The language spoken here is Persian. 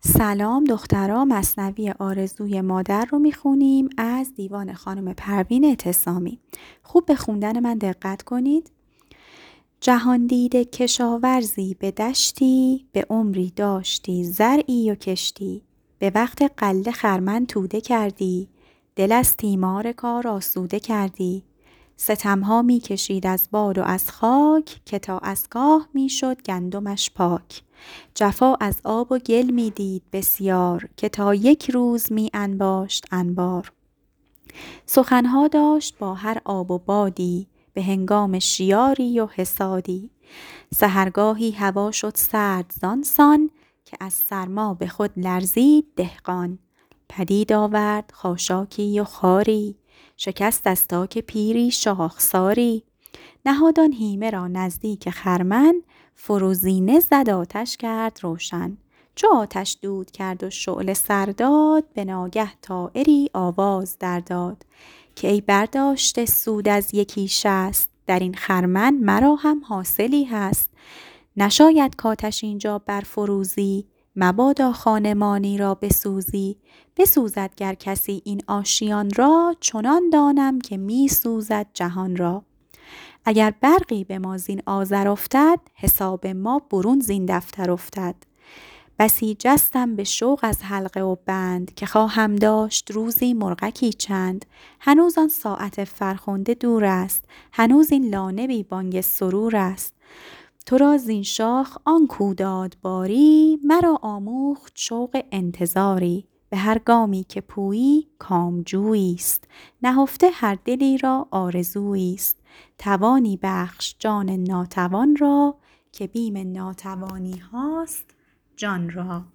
سلام دخترا، مثنوی آرزوی مادر رو میخونیم از دیوان خانم پروین اعتصامی. خوب به خوندن من دقت کنید. جهان دیده کشاورزی به دشتی، به عمری داشتی زرعی و کشتی. به وقت غله خرمن توده کردی، دل از تیمار کار آسوده کردی. ستمها می کشید از باد و از خاک، که تا از گاه می شد گندمش پاک. جفا از آب و گل می دید بسیار، که تا یک روز می انباشت انبار. سخنها داشت با هر آب و بادی، به هنگام شیاری و حصادی. سحرگاهی هوا شد سرد زانسان، که از سرما به خود لرزید دهقان. پدید آورد خاشاکی و خاری، شکست از تاک پیری شاخساری. نهاد آن هیمه را نزدیک خرمن، فروزینه زد آتش کرد روشن. چو آتش دود کرد و شعله سر داد، به ناگه طایری آواز در داد. که ای برداشته سود از یکی شست، در این خرمن مرا هم حاصلی هست. نشاید کآتش اینجا برفروزی، مبادا خانمانی را بسوزی. بسوزد گر کسی این آشیان را، چنان دانم که می سوزد جهان را. اگر برقی به ما زین آذر افتد، حساب ما برون زین دفتر افتد. بسی جستم به شوق از حلقه و بند، که خواهم داشت روزی مرغکی چند. هنوز آن ساعت فرخنده دور است، هنوز این لانه بی بانگ سرور است. تو را زین شاخ آن کو داد باری، مرا آموخت شوق انتظاری. به هر گامی که پویی کامجویی است، نهفته هر دلی را آرزویی است. توانی بخش جان ناتوان را، که بیم ناتوانی هاست جان را.